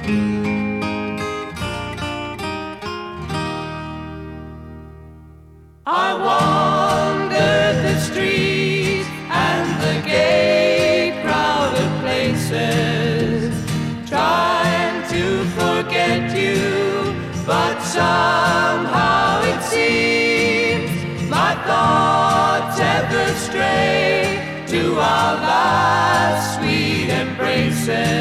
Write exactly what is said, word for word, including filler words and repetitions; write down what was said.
I wandered the streets and the gay crowded places, trying to forget you, but somehow it seems my thoughts ever stray to our last sweet embraces.